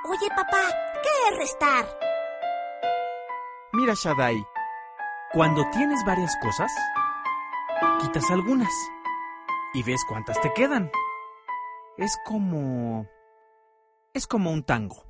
Oye, papá, ¿qué es restar? Mira, Shaddai, cuando tienes varias cosas, quitas algunas y ves cuántas te quedan. Es como un tango.